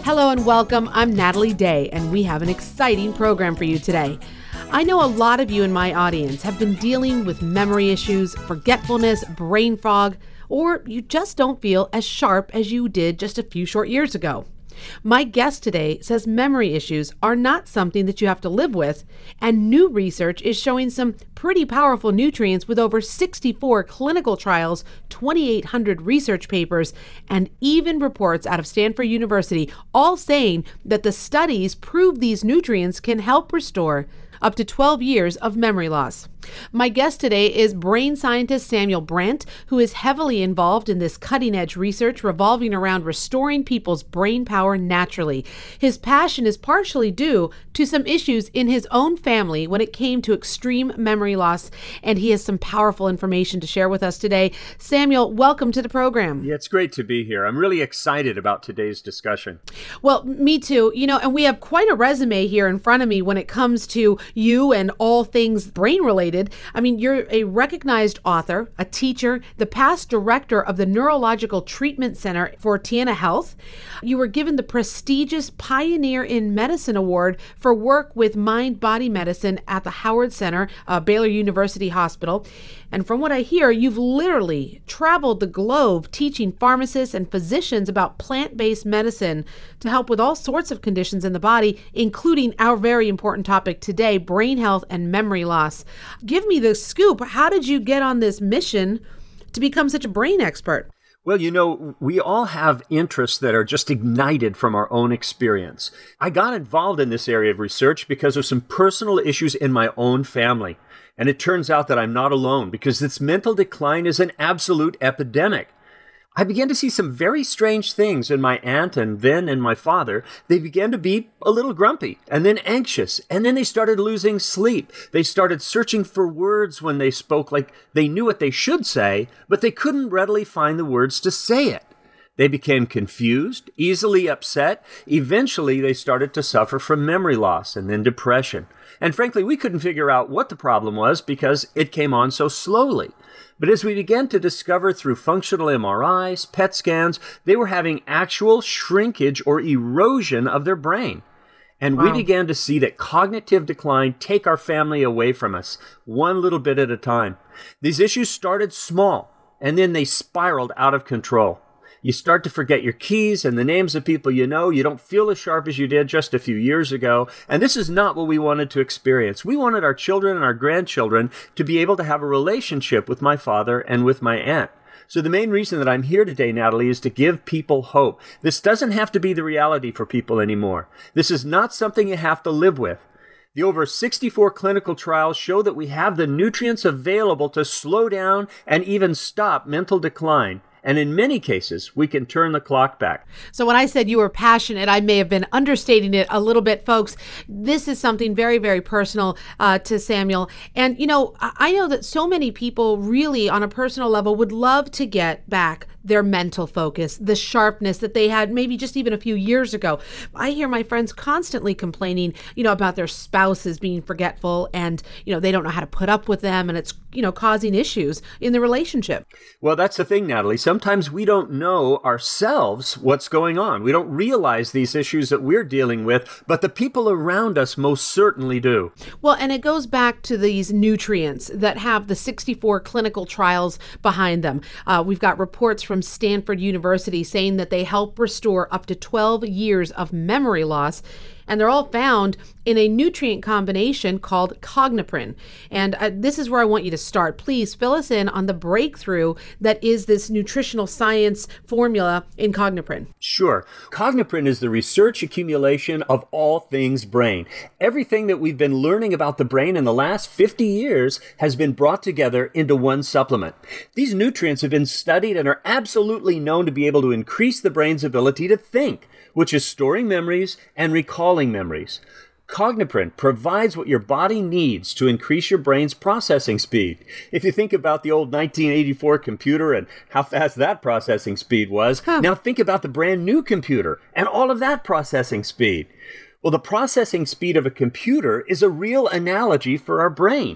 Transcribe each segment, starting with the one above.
Hello and welcome. I'm Natalie Day, and we have an exciting program for you today. I know a lot of you in my audience have been dealing with memory issues, forgetfulness, brain fog, or you just don't feel as sharp as you did just a few short years ago. My guest today says memory issues are not something that you have to live with, and new research is showing some pretty powerful nutrients with over 64 clinical trials, 2,800 research papers, and even reports out of Stanford University, all saying that the studies prove these nutrients can help restore up to 12 years of memory loss. My guest today is brain scientist Samuel Brandt, who is heavily involved in this cutting-edge research revolving around restoring people's brain power naturally. His passion is partially due to some issues in his own family when it came to extreme memory loss, and he has some powerful information to share with us today. Samuel, welcome to the program. Yeah, it's great to be here. I'm really excited about today's discussion. Well, me too. And we have quite a resume here in front of me when it comes to you and all things brain-related. I mean, you're a recognized author, a teacher, the past director of the Neurological Treatment Center for Tiana Health. You were given the prestigious Pioneer in Medicine Award for work with mind-body medicine at the Howard Center, Baylor University Hospital. And from what I hear, you've literally traveled the globe teaching pharmacists and physicians about plant-based medicine to help with all sorts of conditions in the body, including our very important topic today, brain health and memory loss. Give me the scoop. How did you get on this mission to become such a brain expert? Well, we all have interests that are just ignited from our own experience. I got involved in this area of research because of some personal issues in my own family. And it turns out that I'm not alone because this mental decline is an absolute epidemic. I began to see some very strange things in my aunt and then in my father. They began to be a little grumpy and then anxious, and then they started losing sleep. They started searching for words when they spoke, like they knew what they should say, but they couldn't readily find the words to say it. They became confused, easily upset. Eventually, they started to suffer from memory loss and then depression. And frankly, we couldn't figure out what the problem was because it came on so slowly. But as we began to discover through functional MRIs, PET scans, they were having actual shrinkage or erosion of their brain. And we began to see that cognitive decline take our family away from us, one little bit at a time. These issues started small, and then they spiraled out of control. You start to forget your keys and the names of people you know. You don't feel as sharp as you did just a few years ago. And this is not what we wanted to experience. We wanted our children and our grandchildren to be able to have a relationship with my father and with my aunt. So the main reason that I'm here today, Natalie, is to give people hope. This doesn't have to be the reality for people anymore. This is not something you have to live with. The over 64 clinical trials show that we have the nutrients available to slow down and even stop mental decline. And in many cases, we can turn the clock back. So when I said you were passionate, I may have been understating it a little bit, folks. This is something very, very personal to Samuel. And, I know that so many people really on a personal level would love to get back their mental focus, the sharpness that they had maybe just even a few years ago. I hear my friends constantly complaining, about their spouses being forgetful and, they don't know how to put up with them and it's, causing issues in the relationship. Well, that's the thing, Natalie. Sometimes we don't know ourselves what's going on. We don't realize these issues that we're dealing with, but the people around us most certainly do. Well, and it goes back to these nutrients that have the 64 clinical trials behind them. We've got reports from Stanford University saying that they help restore up to 12 years of memory loss. And they're all found in a nutrient combination called Cogniprine. And this is where I want you to start. Please fill us in on the breakthrough that is this nutritional science formula in Cogniprine. Sure. Cogniprine is the research accumulation of all things brain. Everything that we've been learning about the brain in the last 50 years has been brought together into one supplement. These nutrients have been studied and are absolutely known to be able to increase the brain's ability to think, which is storing memories and recalling memories. Cogniprine provides what your body needs to increase your brain's processing speed. If you think about the old 1984 computer and how fast that processing speed was, now think about the brand new computer and all of that processing speed. Well, the processing speed of a computer is a real analogy for our brain.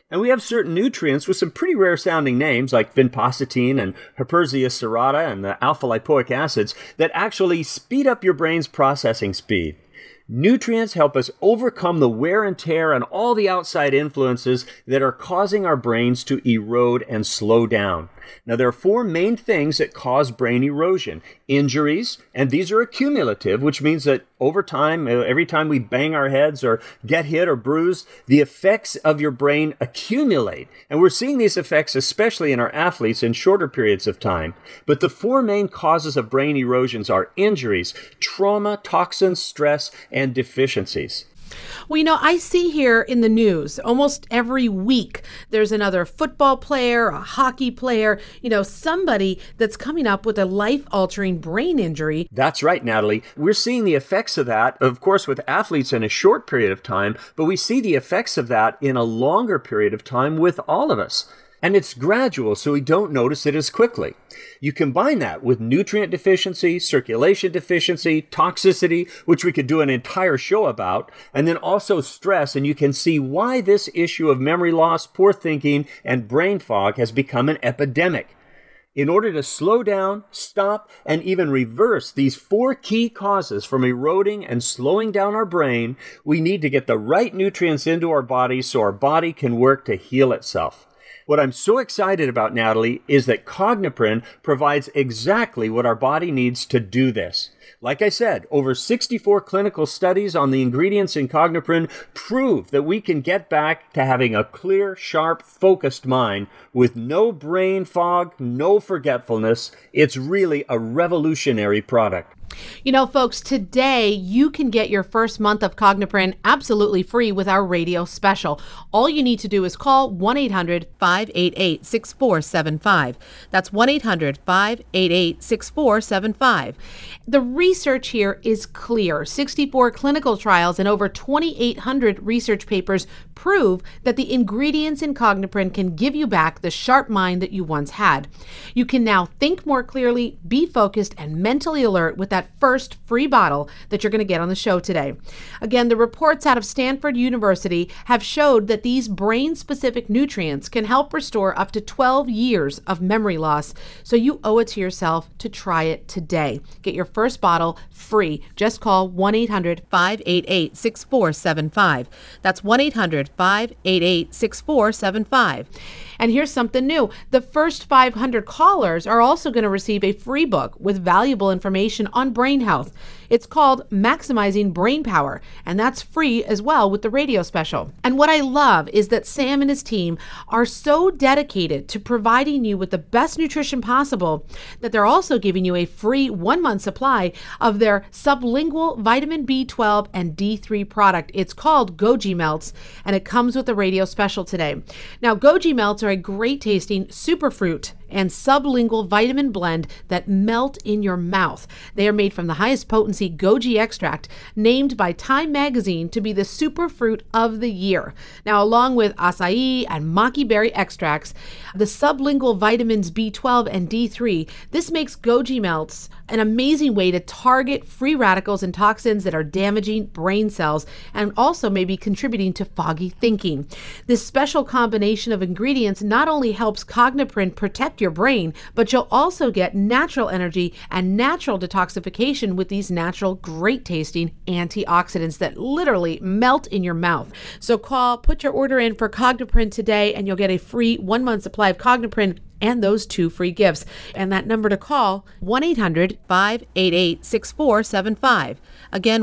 And we have certain nutrients with some pretty rare-sounding names like vinpocetine and Herpesia serrata and the alpha-lipoic acids that actually speed up your brain's processing speed. Nutrients help us overcome the wear and tear and all the outside influences that are causing our brains to erode and slow down. Now, there are four main things that cause brain erosion. Injuries, and these are accumulative, which means that over time, every time we bang our heads or get hit or bruised, the effects of your brain accumulate. And we're seeing these effects especially in our athletes in shorter periods of time. But the four main causes of brain erosions are injuries, trauma, toxins, stress, and deficiencies. Well, I see here in the news almost every week there's another football player, a hockey player, somebody that's coming up with a life-altering brain injury. That's right, Natalie. We're seeing the effects of that, of course, with athletes in a short period of time, but we see the effects of that in a longer period of time with all of us. And it's gradual, so we don't notice it as quickly. You combine that with nutrient deficiency, circulation deficiency, toxicity, which we could do an entire show about, and then also stress, and you can see why this issue of memory loss, poor thinking, and brain fog has become an epidemic. In order to slow down, stop, and even reverse these four key causes from eroding and slowing down our brain, we need to get the right nutrients into our body so our body can work to heal itself. What I'm so excited about, Natalie, is that Cogniprine provides exactly what our body needs to do this. Like I said, over 64 clinical studies on the ingredients in Cogniprine prove that we can get back to having a clear, sharp, focused mind with no brain fog, no forgetfulness. It's really a revolutionary product. Folks, today you can get your first month of Cogniprine absolutely free with our radio special. All you need to do is call 1-800-588-6475. That's 1-800-588-6475. The research here is clear. 64 clinical trials and over 2,800 research papers prove that the ingredients in Cogniprine can give you back the sharp mind that you once had. You can now think more clearly, be focused, and mentally alert with that first free bottle that you're going to get on the show today. Again, the reports out of Stanford University have showed that these brain-specific nutrients can help restore up to 12 years of memory loss, so you owe it to yourself to try it today. Get your first bottle free. Just call 1-800-588-6475. That's 1-800-588-6475. And here's something new. The first 500 callers are also going to receive a free book with valuable information on brain health. It's called Maximizing Brain Power, and that's free as well with the radio special. And what I love is that Sam and his team are so dedicated to providing you with the best nutrition possible that they're also giving you a free 1-month supply of their sublingual vitamin B12 and D3 product. It's called Goji Melts, and it comes with the radio special today. Now, Goji Melts are a great tasting superfruit and sublingual vitamin blend that melt in your mouth. They are made from the highest potency goji extract, named by Time Magazine to be the superfruit of the year. Now, along with acai and maki berry extracts, the sublingual vitamins B12 and D3, this makes Goji Melts an amazing way to target free radicals and toxins that are damaging brain cells and also maybe contributing to foggy thinking. This special combination of ingredients not only helps Cogniprine protect your brain, but you'll also get natural energy and natural detoxification with these natural, great tasting antioxidants that literally melt in your mouth. So put your order in for Cogniprine today, and you'll get a free 1-month supply of Cogniprine and those 2 free gifts. And that number to call, 1-800-588-6475. Again,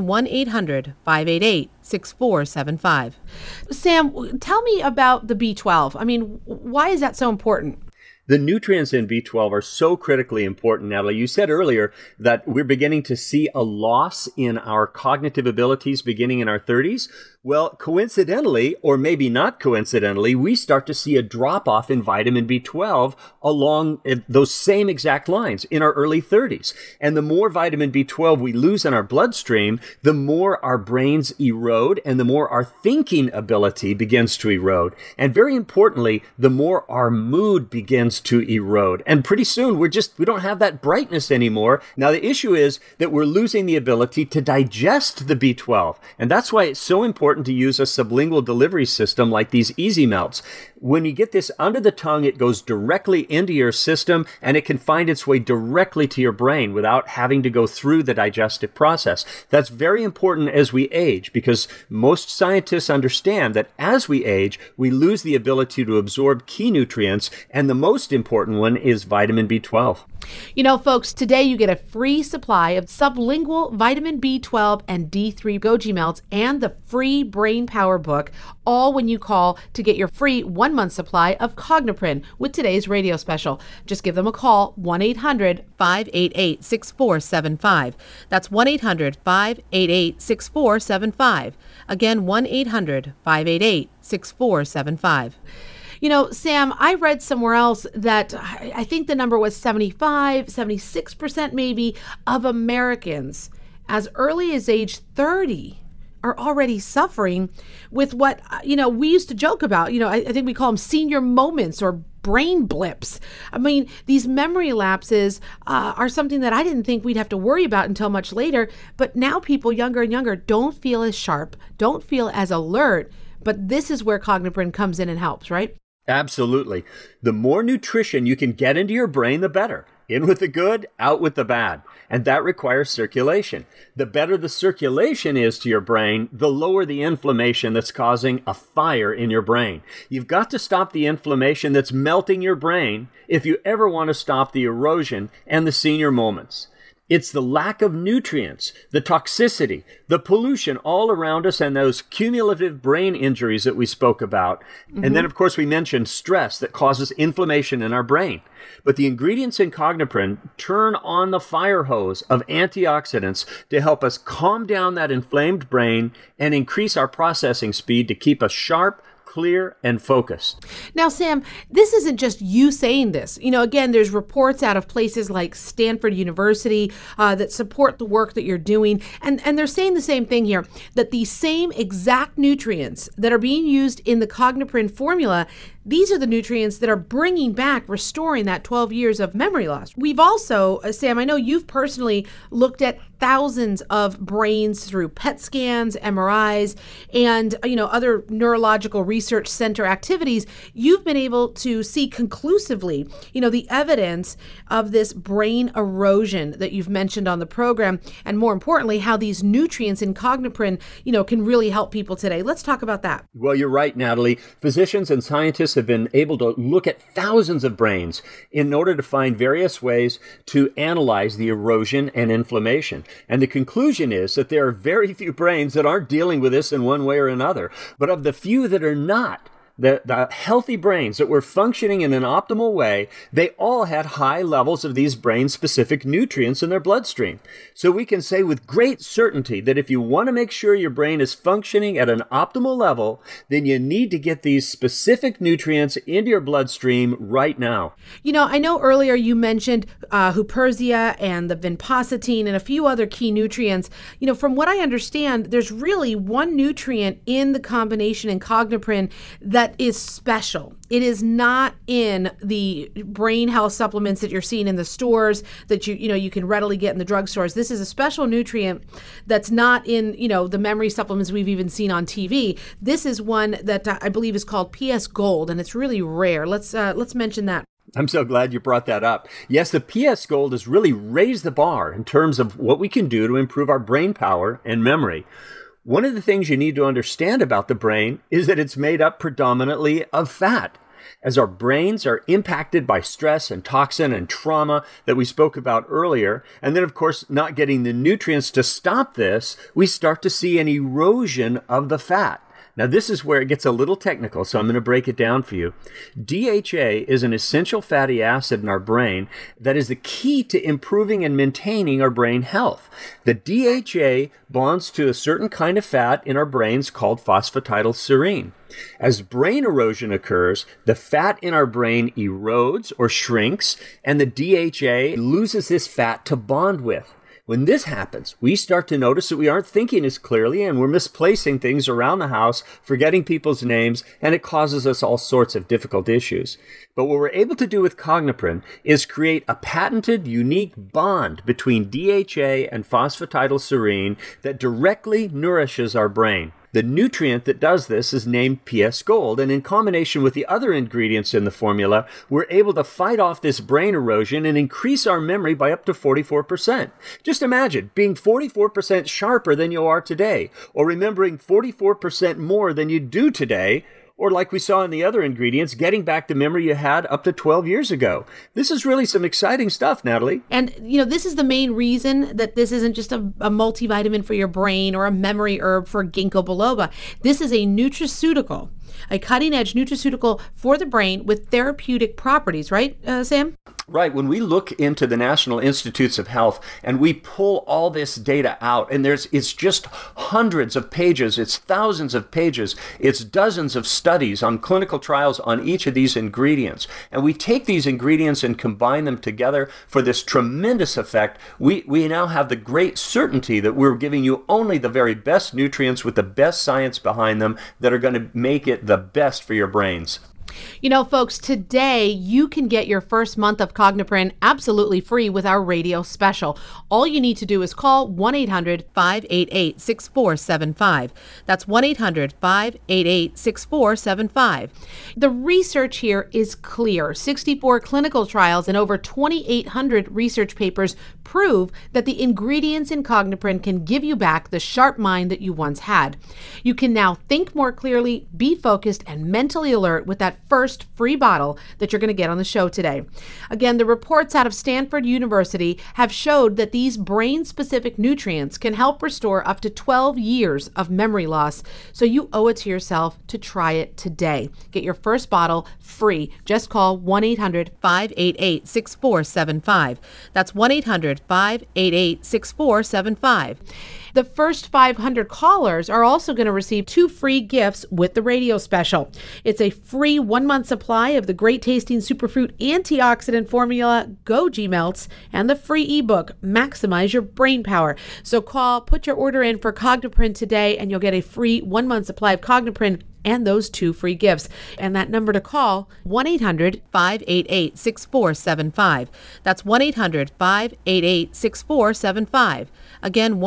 1-800-588-6475. Sam, tell me about the B12. Why is that so important? The nutrients in B12 are so critically important, Natalie. You said earlier that we're beginning to see a loss in our cognitive abilities beginning in our 30s. Well, coincidentally, or maybe not coincidentally, we start to see a drop-off in vitamin B12 along those same exact lines in our early 30s. And the more vitamin B12 we lose in our bloodstream, the more our brains erode and the more our thinking ability begins to erode. And very importantly, the more our mood begins begins to erode. And pretty soon we don't have that brightness anymore. Now the issue is that we're losing the ability to digest the B12. And that's why it's so important to use a sublingual delivery system like these Easy Melts. When you get this under the tongue, it goes directly into your system and it can find its way directly to your brain without having to go through the digestive process. That's very important as we age because most scientists understand that as we age, we lose the ability to absorb key nutrients, and the most important one is vitamin B12. You know, folks, today you get a free supply of sublingual vitamin B12 and D3 Goji Melts and the free Brain Power book, all when you call to get your free 1-month supply of Cogniprine with today's radio special. Just give them a call, 1-800-588-6475. That's 1-800-588-6475. Again, 1-800-588-6475. You know, Sam, I read somewhere else that I think the number was 76% maybe of Americans as early as age 30 are already suffering with what, we used to joke about. I think we call them senior moments or brain blips. I mean, these memory lapses are something that I didn't think we'd have to worry about until much later. But now people younger and younger don't feel as sharp, don't feel as alert. But this is where Cogniprine comes in and helps, right? Absolutely. The more nutrition you can get into your brain, the better. In with the good, out with the bad. And that requires circulation. The better the circulation is to your brain, the lower the inflammation that's causing a fire in your brain. You've got to stop the inflammation that's melting your brain if you ever want to stop the erosion and the senior moments. It's the lack of nutrients, the toxicity, the pollution all around us, and those cumulative brain injuries that we spoke about. Mm-hmm. And then, of course, we mentioned stress that causes inflammation in our brain. But the ingredients in Cogniprine turn on the fire hose of antioxidants to help us calm down that inflamed brain and increase our processing speed to keep us sharp, clear, and focused. Now, Sam, this isn't just you saying this. Again, there's reports out of places like Stanford University that support the work that you're doing. And they're saying the same thing here, that the same exact nutrients that are being used in the Cogniprine formula, these are the nutrients that are bringing back, restoring that 12 years of memory loss. We've also, Sam, I know you've personally looked at thousands of brains through PET scans, MRIs, and other neurological research center activities. You've been able to see conclusively, the evidence of this brain erosion that you've mentioned on the program, and more importantly, how these nutrients in Cogniprine, can really help people today. Let's talk about that. Well, you're right, Natalie. Physicians and scientists have been able to look at thousands of brains in order to find various ways to analyze the erosion and inflammation. And the conclusion is that there are very few brains that aren't dealing with this in one way or another. But of the few that are not, the healthy brains that were functioning in an optimal way, they all had high levels of these brain-specific nutrients in their bloodstream. So we can say with great certainty that if you want to make sure your brain is functioning at an optimal level, then you need to get these specific nutrients into your bloodstream right now. I know earlier you mentioned Huperzia and the vinpocetine and a few other key nutrients. From what I understand, there's really one nutrient in the combination in Cogniprine that is special. It is not in the brain health supplements that you're seeing in the stores that you can readily get in the drugstores. This is a special nutrient that's not in the memory supplements we've even seen on TV. This is one that I believe is called PS Gold, and it's really rare. Let's mention that. I'm so glad you brought that up. Yes, the PS Gold has really raised the bar in terms of what we can do to improve our brain power and memory. One of the things you need to understand about the brain is that it's made up predominantly of fat. As our brains are impacted by stress and toxin and trauma that we spoke about earlier, and then, of course, not getting the nutrients to stop this, we start to see an erosion of the fat. Now, this is where it gets a little technical, so I'm going to break it down for you. DHA is an essential fatty acid in our brain that is the key to improving and maintaining our brain health. The DHA bonds to a certain kind of fat in our brains called phosphatidylserine. As brain erosion occurs, the fat in our brain erodes or shrinks, and the DHA loses this fat to bond with. When this happens, we start to notice that we aren't thinking as clearly and we're misplacing things around the house, forgetting people's names, and it causes us all sorts of difficult issues. But what we're able to do with Cogniprine is create a patented, unique bond between DHA and phosphatidylserine that directly nourishes our brain. The nutrient that does this is named PS Gold, and in combination with the other ingredients in the formula, we're able to fight off this brain erosion and increase our memory by up to 44%. Just imagine being 44% sharper than you are today, or remembering 44% more than you do today, or like we saw in the other ingredients, getting back the memory you had up to 12 years ago. This is really some exciting stuff, Natalie. And, this is the main reason that this isn't just a multivitamin for your brain or a memory herb for ginkgo biloba. This is a nutraceutical, a cutting-edge nutraceutical for the brain with therapeutic properties, right, Sam? Right. When we look into the National Institutes of Health and we pull all this data out, and it's just hundreds of pages, it's thousands of pages, it's dozens of studies on clinical trials on each of these ingredients, and we take these ingredients and combine them together for this tremendous effect, we now have the great certainty that we're giving you only the very best nutrients with the best science behind them that are going to make it the best for your brains. Folks, today you can get your first month of Cogniprine absolutely free with our radio special. All you need to do is call 1-800-588-6475. That's 1-800-588-6475. The research here is clear. 64 clinical trials and over 2,800 research papers prove that the ingredients in Cogniprine can give you back the sharp mind that you once had. You can now think more clearly, be focused, and mentally alert with that first free bottle that you're going to get on the show today. Again, the reports out of Stanford University have showed that these brain-specific nutrients can help restore up to 12 years of memory loss, so you owe it to yourself to try it today. Get your first bottle free. Just call 1-800-588-6475. That's 1-800-588-6475. The first 500 callers are also going to receive 2 free gifts with the radio special. It's a free 1-month supply of the great tasting superfruit antioxidant formula Goji Melts and the free ebook Maximize Your Brain Power. So put your order in for Cogniprine today and you'll get a free 1-month supply of Cogniprine and those 2 free gifts. And that number to call, 1-800-588-6475. That's 1-800-588-6475. Again,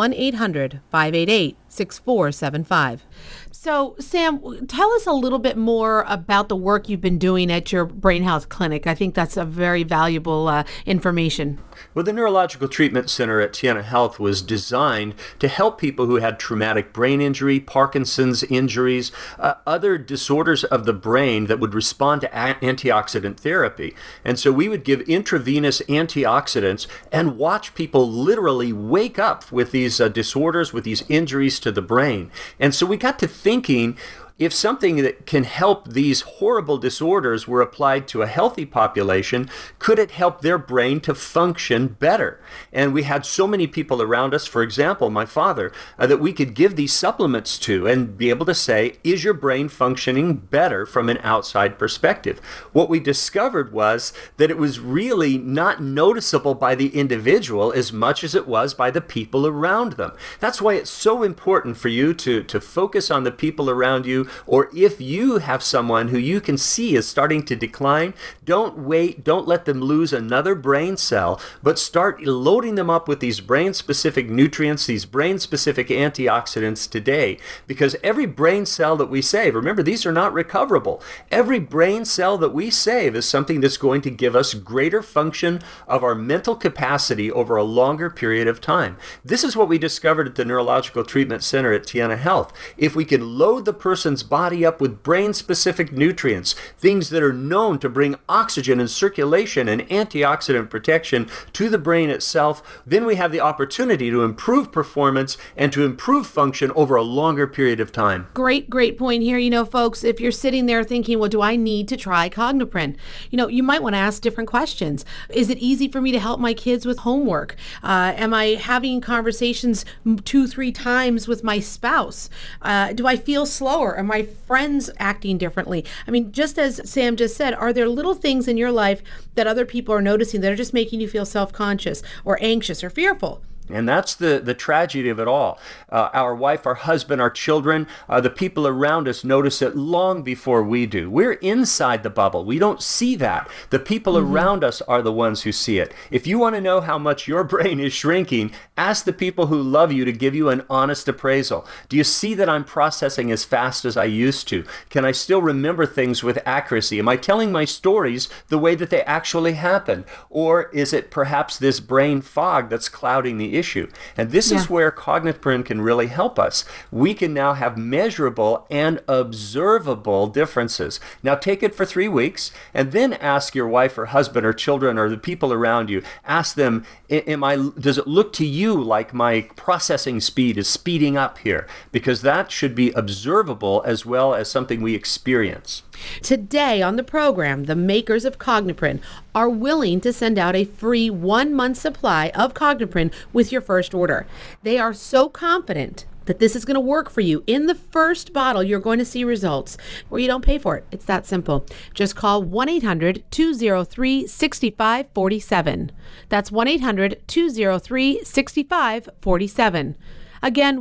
1-800-588-6475. So, Sam, tell us a little bit more about the work you've been doing at your Brain Health Clinic. I think that's a very valuable information. Well, the Neurological Treatment Center at Tiana Health was designed to help people who had traumatic brain injury, Parkinson's injuries, other disorders of the brain that would respond to antioxidant therapy. And so we would give intravenous antioxidants and watch people literally wake up with these disorders, with these injuries to the brain. And so we got to thinking, if something that can help these horrible disorders were applied to a healthy population, could it help their brain to function better? And we had so many people around us, for example, my father, that we could give these supplements to and be able to say, is your brain functioning better from an outside perspective? What we discovered was that it was really not noticeable by the individual as much as it was by the people around them. That's why it's so important for you to focus on the people around you. Or if you have someone who you can see is starting to decline, don't let them lose another brain cell, but start loading them up with these brain-specific nutrients, these brain-specific antioxidants today. Because every brain cell that we save, remember, these are not recoverable. Every brain cell that we save is something that's going to give us greater function of our mental capacity over a longer period of time. This is what we discovered at the Neurological Treatment Center at Tiana Health. If we can load the person's body up with brain-specific nutrients, things that are known to bring oxygen and circulation and antioxidant protection to the brain itself, then we have the opportunity to improve performance and to improve function over a longer period of time. Great point here. Folks, if you're sitting there thinking, well, do I need to try Cogniprine? You might want to ask different questions. Is it easy for me to help my kids with homework? Am I having conversations 2-3 times with my spouse? Do I feel slower? Are my friends acting differently? I mean, just as Sam just said, are there little things in your life that other people are noticing that are just making you feel self-conscious or anxious or fearful? And that's the tragedy of it all. Our wife, our husband, our children, the people around us notice it long before we do. We're inside the bubble. We don't see that. The people around us are the ones who see it. If you want to know how much your brain is shrinking, ask the people who love you to give you an honest appraisal. Do you see that I'm processing as fast as I used to? Can I still remember things with accuracy? Am I telling my stories the way that they actually happened? Or is it perhaps this brain fog that's clouding the issue? And this is where Cogniprint can really help us. We can now have measurable and observable differences. Now take it for 3 weeks and then ask your wife or husband or children or the people around you, ask them, does it look to you like my processing speed is speeding up here? Because that should be observable as well as something we experience. Today on the program, the makers of Cogniprint are willing to send out a free 1-month supply of Cogniprint with your first order. They are so confident that this is going to work for you. In the first bottle, you're going to see results where you don't pay for it. It's that simple. Just call 1-800-203-6547. That's 1-800-203-6547. Again,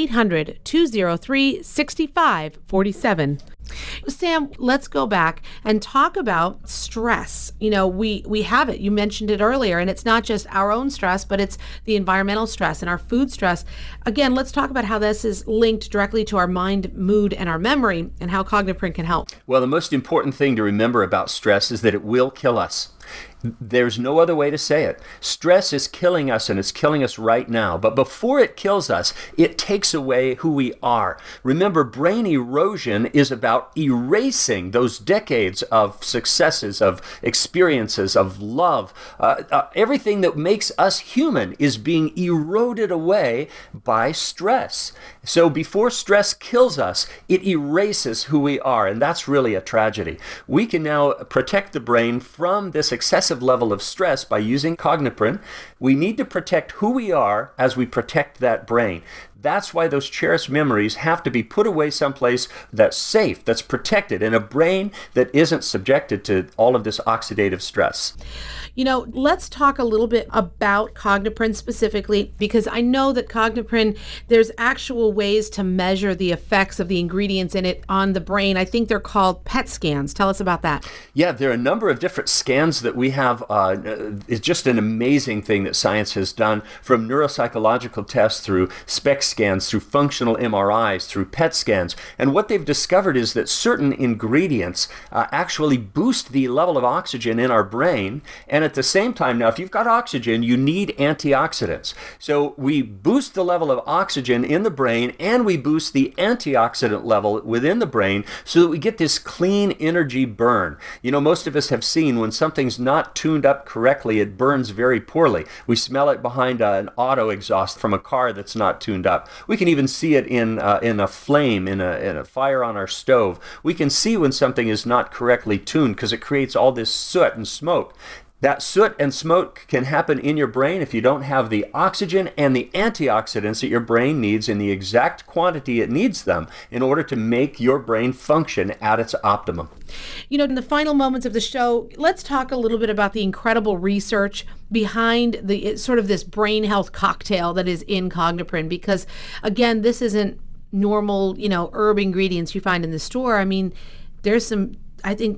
1-800-203-6547. Sam, let's go back and talk about stress. You know, we have it. You mentioned it earlier, and it's not just our own stress, but it's the environmental stress and our food stress. Again, let's talk about how this is linked directly to our mind, mood, and our memory, and how Cogniprint can help. Well, the most important thing to remember about stress is that it will kill us. There's no other way to say it. Stress is killing us, and it's killing us right now. But before it kills us, it takes away who we are. Remember, brain erosion is about erasing those decades of successes, of experiences, of love. Everything that makes us human is being eroded away by stress. So before stress kills us, it erases who we are, and that's really a tragedy. We can now protect the brain from this excessive level of stress by using Cogniprint. We need to protect who we are as we protect that brain. That's why those cherished memories have to be put away someplace that's safe, that's protected, in a brain that isn't subjected to all of this oxidative stress. You know, let's talk a little bit about Cogniprint specifically, because I know that Cogniprint, there's actual ways to measure the effects of the ingredients in it on the brain. I think they're called PET scans. Tell us about that. Yeah, there are a number of different scans that we have. It's just an amazing thing that science has done, from neuropsychological tests through SPECT scans, through functional MRIs, through PET scans. And what they've discovered is that certain ingredients actually boost the level of oxygen in our brain. And at the same time, now, if you've got oxygen, you need antioxidants. So we boost the level of oxygen in the brain, and we boost the antioxidant level within the brain so that we get this clean energy burn. You know, most of us have seen when something's not tuned up correctly, it burns very poorly. We smell it behind an auto exhaust from a car that's not tuned up. We can even see it in a flame, in a fire on our stove. We can see when something is not correctly tuned because it creates all this soot and smoke. That soot and smoke can happen in your brain if you don't have the oxygen and the antioxidants that your brain needs in the exact quantity it needs them in order to make your brain function at its optimum. You know, in the final moments of the show, let's talk a little bit about the incredible research behind the sort of this brain health cocktail that is in Cogniprint, because again, this isn't normal, herb ingredients you find in the store. I mean, there's some, I think,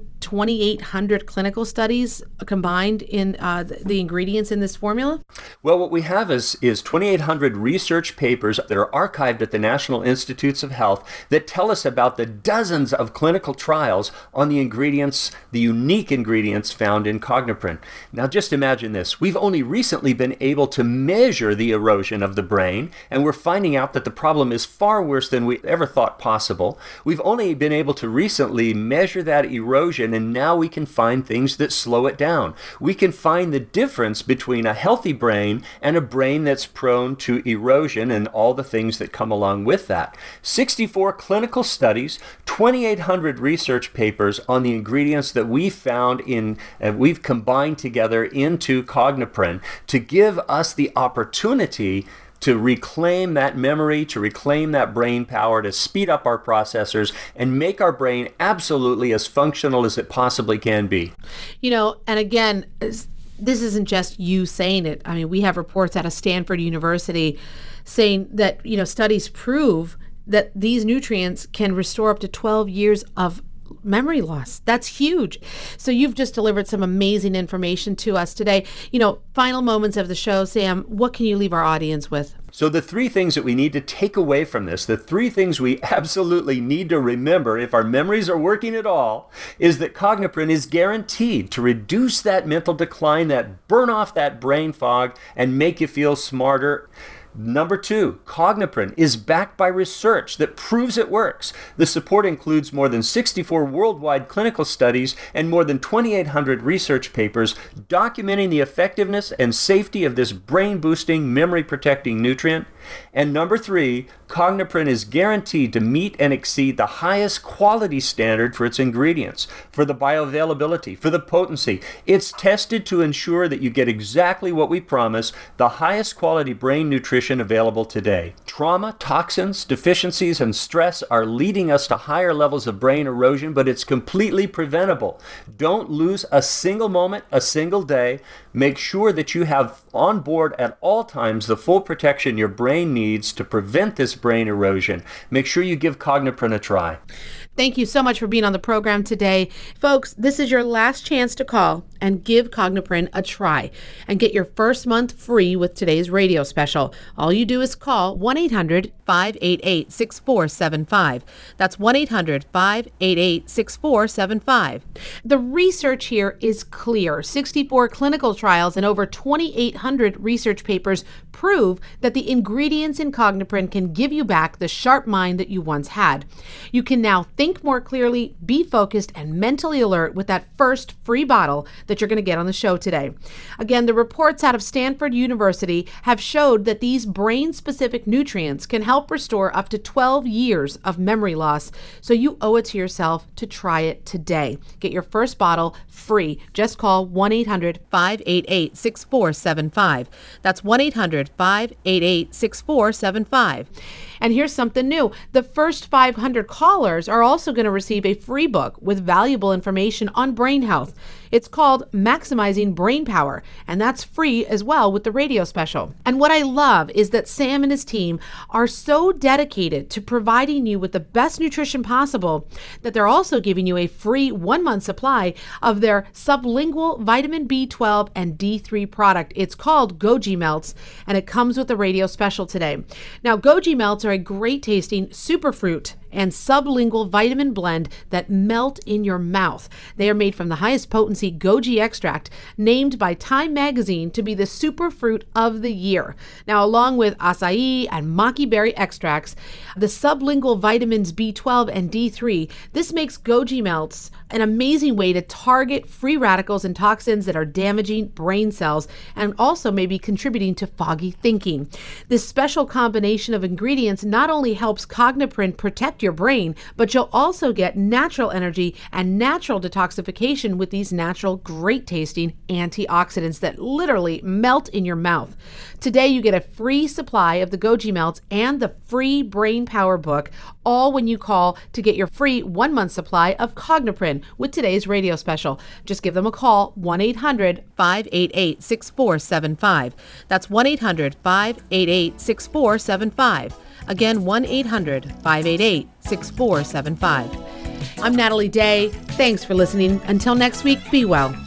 2,800 clinical studies combined in the ingredients in this formula? Well, what we have is 2,800 research papers that are archived at the National Institutes of Health that tell us about the dozens of clinical trials on the ingredients, the unique ingredients found in Cogniprint. Now, just imagine this. We've only recently been able to measure the erosion of the brain, and we're finding out that the problem is far worse than we ever thought possible. We've only been able to recently measure that erosion, and now we can find things that slow it down. We can find the difference between a healthy brain and a brain that's prone to erosion and all the things that come along with that. 64 clinical studies, 2,800 research papers on the ingredients that we found we've combined together into Cogniprint to give us the opportunity to reclaim that memory, to reclaim that brain power, to speed up our processors and make our brain absolutely as functional as it possibly can be. And again, this isn't just you saying it. I mean, we have reports out of Stanford University saying that, studies prove that these nutrients can restore up to 12 years of memory loss. That's huge. So you've just delivered some amazing information to us today. Final moments of the show, Sam, what can you leave our audience with? So the three things that we need to take away from this, the three things we absolutely need to remember if our memories are working at all, is that Cogniprint is guaranteed to reduce that mental decline, that burn off that brain fog, and make you feel smarter. Number 2, Cogniprint is backed by research that proves it works. The support includes more than 64 worldwide clinical studies and more than 2,800 research papers documenting the effectiveness and safety of this brain-boosting, memory-protecting nutrient. And number 3, Cogniprint is guaranteed to meet and exceed the highest quality standard for its ingredients, for the bioavailability, for the potency. It's tested to ensure that you get exactly what we promise, the highest quality brain nutrition available today. Trauma, toxins, deficiencies, and stress are leading us to higher levels of brain erosion, but it's completely preventable. Don't lose a single moment, a single day. Make sure that you have on board at all times the full protection your brain needs to prevent this brain erosion. Make sure you give Cogniprint a try. Thank you so much for being on the program today. Folks, this is your last chance to call and give Cogniprint a try and get your first month free with today's radio special. All you do is call 1-800-588-6475. That's 1-800-588-6475. The research here is clear. 64 clinical trials and over 2,800 research papers prove that the ingredients in Cogniprint can give you back the sharp mind that you once had. You can now think more clearly, be focused, and mentally alert with that first free bottle that you're going to get on the show today. Again, the reports out of Stanford University have showed that these brain-specific nutrients can help restore up to 12 years of memory loss, so you owe it to yourself to try it today. Get your first bottle free. Just call 1-800-588-6475. That's 1-800-588-6475. And here's something new. The first 500 callers are also going to receive a free book with valuable information on brain health. It's called Maximizing Brain Power, and that's free as well with the radio special. And what I love is that Sam and his team are so dedicated to providing you with the best nutrition possible that they're also giving you a free 1-month supply of their sublingual vitamin B12 and D3 product. It's called Goji Melts, and it comes with the radio special today. Now, Goji Melts are a great tasting superfruit and sublingual vitamin blend that melt in your mouth. They are made from the highest potency goji extract, named by Time Magazine to be the superfruit of the year. Now, along with acai and maki berry extracts, the sublingual vitamins B12 and D3, this makes Goji Melts an amazing way to target free radicals and toxins that are damaging brain cells and also may be contributing to foggy thinking. This special combination of ingredients not only helps Cogniprint protect your brain, but you'll also get natural energy and natural detoxification with these natural, great tasting antioxidants that literally melt in your mouth. Today, you get a free supply of the Goji Melts and the free Brain Power book, all when you call to get your free 1-month supply of Cogniprint with today's radio special. Just give them a call, 1-800-588-6475. That's 1-800-588-6475. Again, 1-800-588-6475. I'm Natalie Day. Thanks for listening. Until next week, be well.